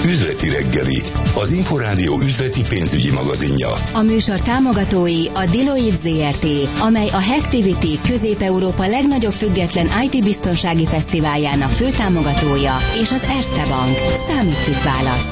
Üzleti reggeli, az Inforádió üzleti pénzügyi magazinja. A műsor támogatói a Deloitte ZRT, amely a Hacktivity Közép-Európa legnagyobb független IT-biztonsági fesztiváljának főtámogatója, és az Erste Bank. Számít választ.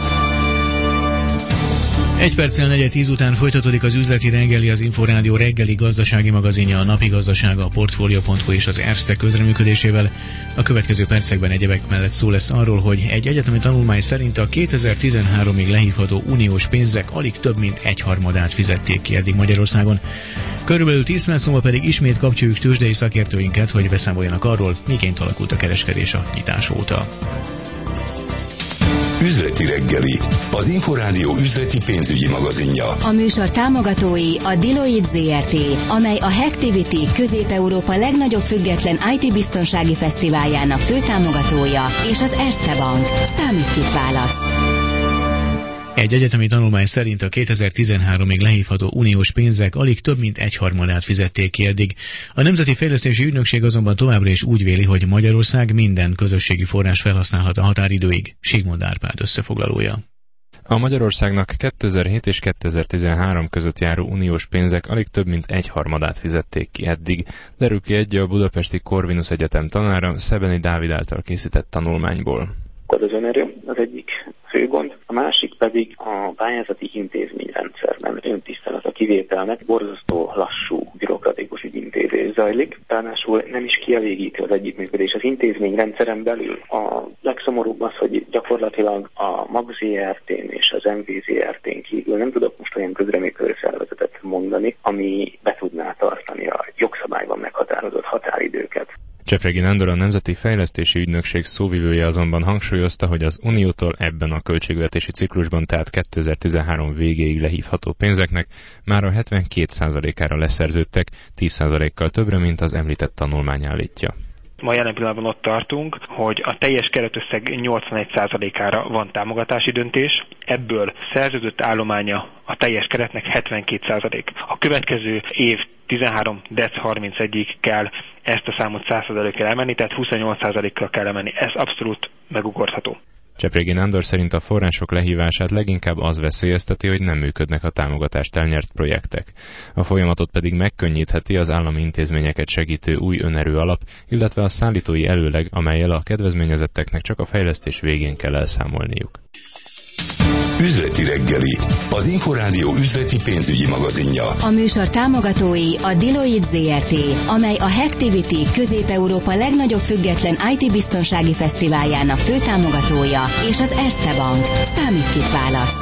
1 perccel 9:10 után folytatódik az üzleti reggeli, az Inforádió reggeli gazdasági magazinja, a napi gazdasága, a Portfolio.hu és az Erste közreműködésével. A következő percekben egyebek mellett szó lesz arról, hogy egy egyetemi tanulmány szerint a 2013-ig lehívható uniós pénzek alig több mint egyharmadát fizették ki eddig Magyarországon. Körülbelül 10 perc múlva pedig ismét kapcsoljuk tőzsdei szakértőinket, hogy beszámoljanak arról, miként alakult a kereskedés a nyitás óta. Üzleti reggeli, az Inforádió üzleti pénzügyi magazinja. A műsor támogatói a Deloitte ZRT, amely a Hacktivity Közép-Európa legnagyobb független IT-biztonsági fesztiváljának főtámogatója, és az Erste Bank. Számít választ. Egy egyetemi tanulmány szerint a 2013-ig lehívható uniós pénzek alig több mint egyharmadát fizették ki eddig. A Nemzeti Fejlesztési Ügynökség azonban továbbra is úgy véli, hogy Magyarország minden közösségi forrás felhasználhat a határidőig. Sigmond Árpád összefoglalója. A Magyarországnak 2007 és 2013 között járó uniós pénzek alig több mint egyharmadát fizették ki eddig, derül ki egy a Budapesti Corvinus Egyetem tanára, Szebeni Dávid által készített tanulmányból. Az önerő az egyik fő gond, a másik pedig a pályázati intézményrendszerben öntisztelet a kivételnek, borzasztó lassú, bürokratikus ügyintézés zajlik, ráadásul nem is kielégítő az együttműködés az intézményrendszeren belül. A legszomorúbb az, hogy gyakorlatilag a MAG ZRT-n és az MV ZRT-n kívül nem tudok most olyan közreműködő szervezetet mondani, ami be tudná tartani a jogszabályban meghatározott határidőket. Csepregi Nándor, a Nemzeti Fejlesztési Ügynökség szóvivője azonban hangsúlyozta, hogy az Uniótól ebben a költségvetési ciklusban, tehát 2013 végéig lehívható pénzeknek már a 72%-ára leszerződtek, 10%-kal többre, mint az említett tanulmány állítja. Ma jelen pillanatban ott tartunk, hogy a teljes keretösszeg 81%-ára van támogatási döntés, ebből szerződött állománya a teljes keretnek 72%. A következő év 13. dec. 31-ig kell ezt a számot 100%-kal emelni, tehát 28%-kal kell emelni. Ez abszolút megugorható. Csepregi Nándor szerint a források lehívását leginkább az veszélyezteti, hogy nem működnek a támogatást elnyert projektek. A folyamatot pedig megkönnyítheti az állami intézményeket segítő új önerő alap, illetve a szállítói előleg, amellyel a kedvezményezetteknek csak a fejlesztés végén kell elszámolniuk. Üzleti reggeli, az Inforádió üzleti pénzügyi magazinja. A műsor támogatói a Deloitte ZRT, amely a Hacktivity Közép-Európa legnagyobb független IT-biztonsági fesztiváljának főtámogatója, és az Erste Bank. Számít választ.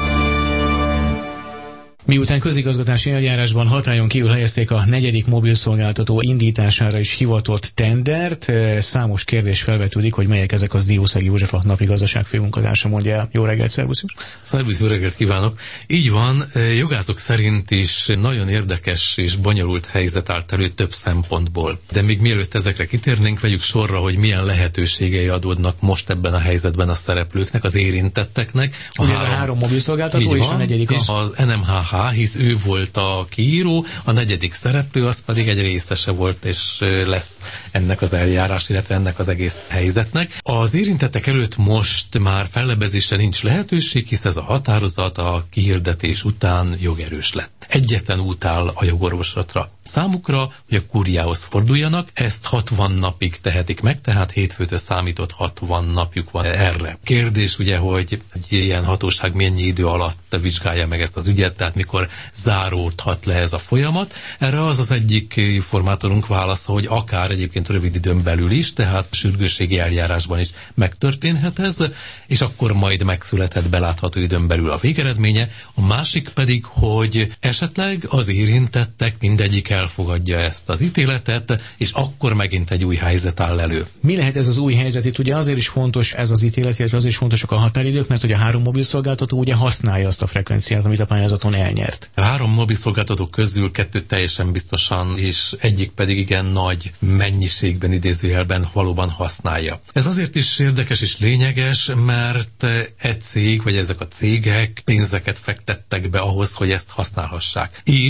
Miután közigazgatási eljárásban hatályon kívül helyezték a 4. mobilszolgáltató indítására is hivatott tendert, számos kérdés felvetődik, hogy melyek ezek, az Diószegi József, a napi gazdaság főmunkatársa mondja el. Jó reggelt, szervusz! Szervusz, jó reggelt kívánok! Így van, jogászok szerint is nagyon érdekes és bonyolult helyzet állt elő több szempontból. De még mielőtt ezekre kitérnénk, vegyük sorra, hogy milyen lehetőségei adódnak most ebben a helyzetben a szereplőknek, az érintetteknek. A három mobilszolgáltató és a negyedik és az NMHH, hisz ő volt a kiíró, a negyedik szereplő, az pedig egy részese volt, és lesz ennek az eljárás, illetve ennek az egész helyzetnek. Az érintettek előtt most már fellebezésre nincs lehetőség, hisz ez a határozat a kihirdetés után jogerős lett. Egyetlen út áll a jogorvoslatra számukra, hogy a kúriához forduljanak, ezt 60 napig tehetik meg, tehát hétfőtől számított 60 napjuk van erre. Kérdés ugye, hogy egy ilyen hatóság mennyi idő alatt vizsgálja meg ezt az ügyet, tehát mikor záródhat le ez a folyamat. Erre az az egyik informátorunk válasza, hogy akár egyébként rövid időn belül is, tehát sürgősségi eljárásban is megtörténhet ez, és akkor majd megszülethet belátható időn belül a végeredménye. A másik pedig, hogy esetleg az érintettek mindegyik elfogadja ezt az ítéletet, és akkor megint egy új helyzet áll elő. Mi lehet ez az új helyzet? Itt ugye azért is fontos ez az ítélet, illetve azért is fontosak a határidők, mert ugye a három mobilszolgáltató ugye használja azt a frekvenciát, amit a pályázaton elnyert. A három mobilszolgáltató közül 2 teljesen biztosan, és egyik pedig igen nagy mennyiségben, idézőjelben valóban használja. Ez azért is érdekes és lényeges, mert egy cég, vagy ezek a cégek pénzeket fektettek be ahhoz, hogy ezt használhassák. És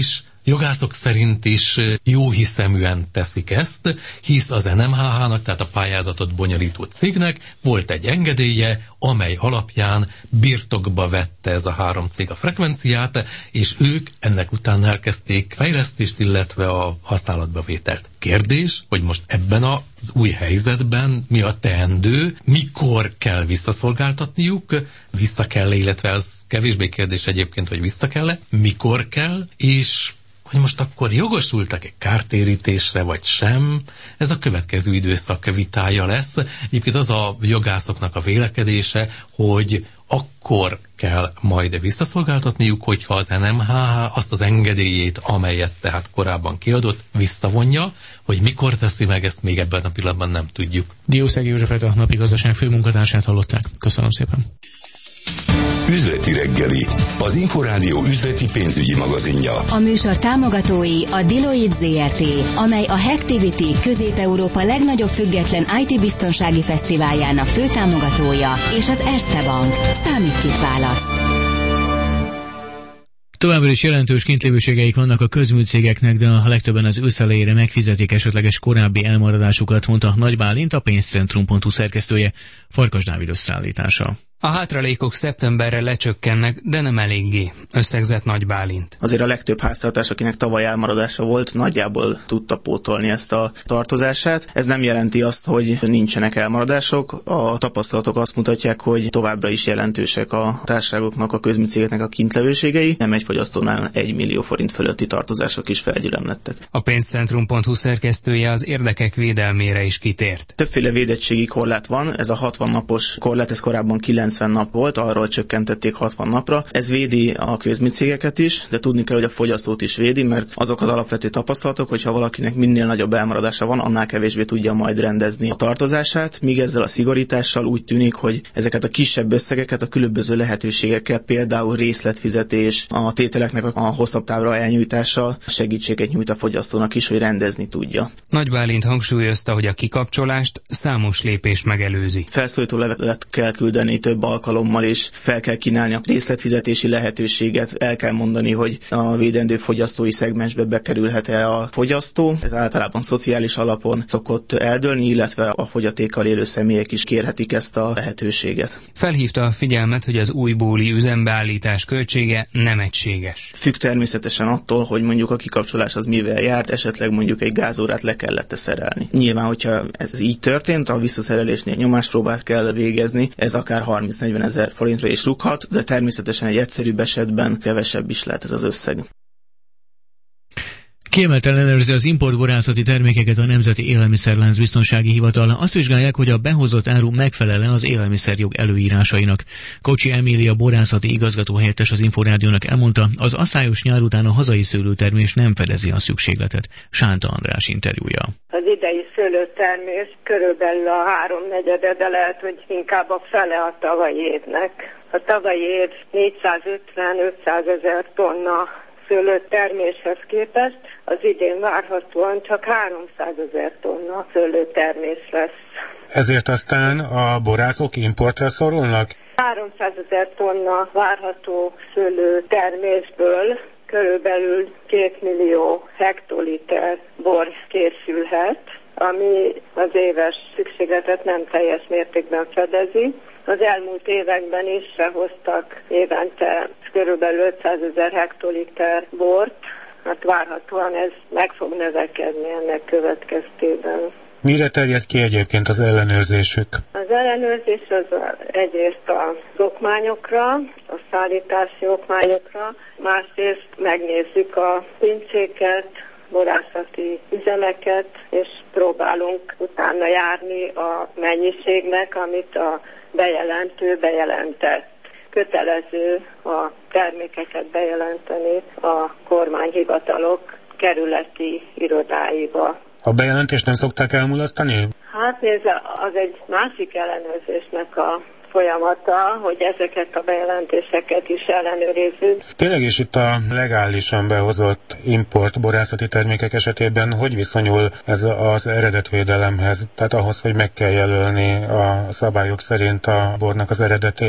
jogászok szerint is jóhiszeműen teszik ezt, hisz az NMHH-nak, tehát a pályázatot bonyolító cégnek volt egy engedélye, amely alapján birtokba vette ez a 3 cég a frekvenciát, és ők ennek után elkezdték fejlesztést, illetve a használatba vételt. Kérdés, hogy most ebben az új helyzetben mi a teendő, mikor kell visszaszolgáltatniuk, vissza kell, illetve az kevésbé kérdés egyébként, hogy vissza kell-e, mikor kell, és hogy most akkor jogosultak-e kártérítésre, vagy sem, ez a következő időszak vitája lesz. Egyébként az a jogászoknak a vélekedése, hogy akkor kell majd visszaszolgáltatniuk, hogyha az NMHH azt az engedélyét, amelyet tehát korábban kiadott, visszavonja, hogy mikor teszi meg, ezt még ebben a pillanatban nem tudjuk. Diószegi Józsefet, a Napi Gazdaság főmunkatársát hallották. Köszönöm szépen. Üzleti reggeli, az Inforádió üzleti pénzügyi magazinja. A műsor támogatói a Deloitte ZRT, amely a Hacktivity Közép-Európa legnagyobb független IT-biztonsági fesztiváljának főtámogatója, és az Erste Bank. Számít választ. Továbbra is jelentős kintlévőségeik vannak a közműcégeknek, de a legtöbben az ősz elejére megfizetik esetleges korábbi elmaradásukat, mondta Nagy Bálint, a pénzcentrum.hu szerkesztője. Farkas Dávid összeállítása. A hátralékok szeptemberre lecsökkennek, de nem eléggé, összegzett Nagy Bálint. Azért a legtöbb háztartás, akinek tavaly elmaradása volt, nagyjából tudta pótolni ezt a tartozását. Ez nem jelenti azt, hogy nincsenek elmaradások. A tapasztalatok azt mutatják, hogy továbbra is jelentősek a társaságoknak, a közműcégeknek a kintlevőségei. Nem egy fogyasztónál 1 millió forint fölötti tartozások is felgyülemlettek. A pénzcentrum.hu szerkesztője az érdekek védelmére is kitért. Többféle védettségi korlát van, ez a 60 napos korlát, ez korábban 90 nap volt, arról csökkentették 60 napra. Ez védi a közműcégeket is, de tudni kell, hogy a fogyasztót is védi, mert azok az alapvető tapasztalatok, hogyha valakinek minél nagyobb elmaradása van, annál kevésbé tudja majd rendezni a tartozását, míg ezzel a szigorítással úgy tűnik, hogy ezeket a kisebb összegeket a különböző lehetőségekkel, például részletfizetés, a tételeknek a hosszabb távra elnyújtása segítséget nyújt a fogyasztónak is, hogy rendezni tudja. Nagy Bálint hangsúlyozta, hogy a kikapcsolást számos lépés megelőzi. Felszólító levelet kell küldeni több alkalommal, és fel kell kínálni a részletfizetési lehetőséget. El kell mondani, hogy a védendő fogyasztói szegmensbe bekerülhet-e a fogyasztó. Ez általában szociális alapon szokott eldőlni, illetve a fogyatékkal élő személyek is kérhetik ezt a lehetőséget. Felhívta a figyelmet, hogy az újbóli üzembeállítás költsége nem egységes. Függ természetesen attól, hogy mondjuk a kikapcsolás az mivel járt, esetleg mondjuk egy gázórát le kellett szerelni. Nyilván, hogyha ez így történt, a visszaszerelésnél nyomáspróbát kell végezni, ez akár 30-40 ezer forintra is rúghat, de természetesen egy egyszerűbb esetben kevesebb is lehet ez az összeg. Kiemelt ellenőrzi az importborászati termékeket a Nemzeti Élelmiszerlánc Biztonsági Hivatal. Azt vizsgálják, hogy a behozott áru megfelel az élelmiszerjog előírásainak. Kocsi Emília borászati igazgatóhelyettes az Inforádiónak elmondta, az asszályos nyár után a hazai szőlőtermés nem fedezi a szükségletet. Sánta András interjúja. Az idei szőlőtermés körülbelül a 3/4, de lehet, hogy inkább a fele a tavalyi évnek. A tavalyi év 450-500 ezer tonna szőlőterméshez képest az idén várhatóan csak 300 ezer tonna szőlőtermés lesz. Ezért aztán a borászok importra szorulnak? 300 ezer tonna várható szőlőtermésből körülbelül 2 millió hektoliter bor készülhet, ami az éves szükségletet nem teljes mértékben fedezi. Az elmúlt években is behoztak évente körülbelül 500 ezer hektoliter bort, hát várhatóan ez meg fog növekedni ennek következtében. Mire terjed ki egyébként az ellenőrzésük? Az ellenőrzés az egyrészt az okmányokra, a szállítási okmányokra, másrészt megnézzük a pincéket, borászati üzemeket, és próbálunk utána járni a mennyiségnek, amit a bejelentő bejelentett. Kötelező a termékeket bejelenteni a kormányhivatalok kerületi irodáiba. A bejelentést nem szokták elmulasztani? Hát nézze, az egy másik ellenőrzésnek a folyamata, hogy ezeket a bejelentéseket is ellenőrizzük. Tényleg is itt a legálisan behozott import borászati termékek esetében hogy viszonyul ez az eredetvédelemhez? Tehát ahhoz, hogy meg kell jelölni a szabályok szerint a bornak az eredetét?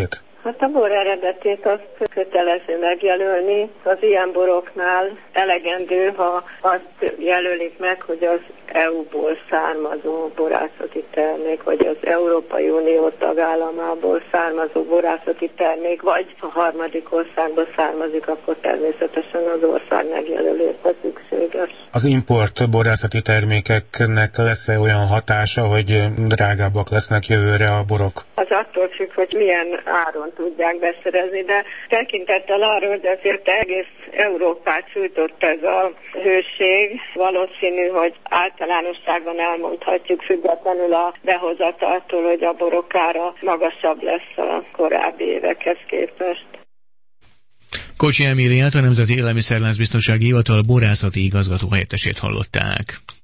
Hát a bor eredetét azt kötelező megjelölni. Az ilyen boroknál elegendő, ha azt jelölik meg, hogy az EU-ból származó borászati termék, vagy az Európai Unió tagállamából származó borászati termék, vagy a harmadik országból származik, akkor természetesen az ország megjelölése szükséges. Az import borászati termékeknek lesz-e olyan hatása, hogy drágábbak lesznek jövőre a borok? Az attól függ, hogy milyen áron tudják beszerezni, de tekintettel arra, hogy azért egész Európát sújtott ez a hőség, valószínű, hogy általánosságban elmondhatjuk függetlenül a behozataltól, hogy a borok ára magasabb lesz a korábbi évekhez képest. Kocsi Emíliát, a Nemzeti Élelmiszerláncbiztonsági Hivatal borászati igazgató helyettesét hallották.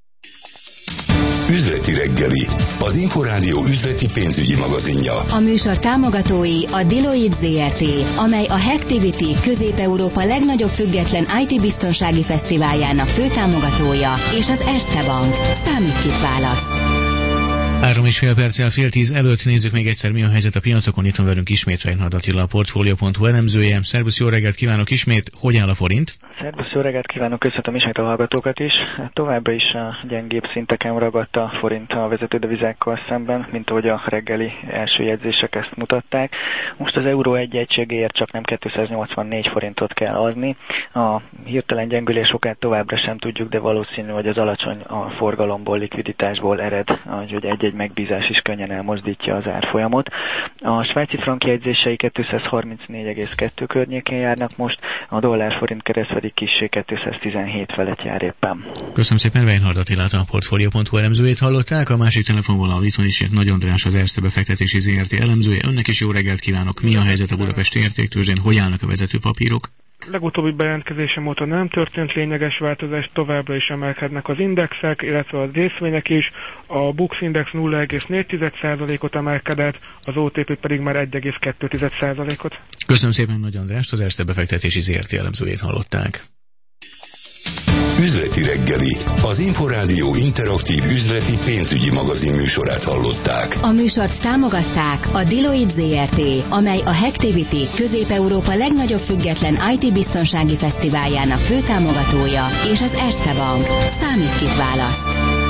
Üzleti reggeli, az Inforádió üzleti pénzügyi magazinja. A műsor támogatói a Deloitte ZRT, amely a Hacktivity Közép-Európa legnagyobb független IT-biztonsági fesztiváljának főtámogatója, és az Erste Bank. Számít kit választ. 3,5 perccel 9:30 előtt nézzük még egyszer, mi a helyzet a piacokon. Itt van velünk ismét Weinhard Attila, a Portfolio.hu elemzője. Szervusz, jó reggelt kívánok ismét. Hogy áll a forint? Szervusz, jó reggelt kívánok, köszöntöm ismét a hallgatókat is. Továbbra is a gyengébb szinteken ragadt a forint a vezetődevizákkal szemben, mint ahogy a reggeli első jegyzések ezt mutatták. Most az euró egy egységéért csak nem 284 forintot kell adni. A hirtelen gyengülés okát továbbra sem tudjuk, de valószínű, hogy az alacsony a forgalomból, likviditásból ered, hogy egy megbízás is könnyen elmozdítja az árfolyamot. A svájci frank jegyzései 234,2 környékén járnak most, a dollár-forint kereszt pedig kissé 217 felett jár éppen. Köszönöm szépen, Weinhard Attilát, a Portfolio.hu elemzőjét hallották. A másik telefonvonalon itt van is Nagy András, az Erste befektetési ZRT elemzője. Önnek is jó reggelt kívánok. Mi a helyzet a budapesti értéktőzsdén? Hogy állnak a vezető papírok? Legutóbbi bejelentkezésem óta nem történt lényeges változás, továbbra is emelkednek az indexek, illetve a részvények is. A Bux Index 0,4%-ot emelkedett, az OTP pedig már 1,2%-ot. Köszönöm szépen Nagy Andrást, az Erste befektetési ZRT elemzőjét hallották. Üzleti reggeli, az Inforádió interaktív üzleti pénzügyi magazin műsorát hallották. A műsort támogatták a Deloitte ZRT, amely a Hacktivity Közép-Európa legnagyobb független IT-biztonsági fesztiváljának főtámogatója, és az Erste Bank. Számít kit választ.